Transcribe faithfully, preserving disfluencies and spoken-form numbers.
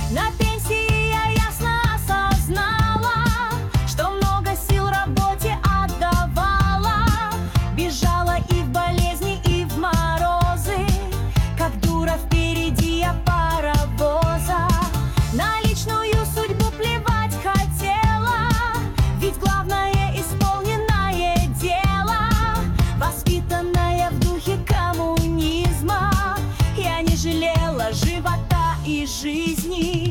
На пенсии я ясно осознала, что много сил работе отдавала. Бежала и в болезни, и в морозы, как дура впереди я паровоза. На личную судьбу плевать хотела, ведь главное исполненное дело. Воспитанная в духе коммунизма, я не жалела живота и жизни.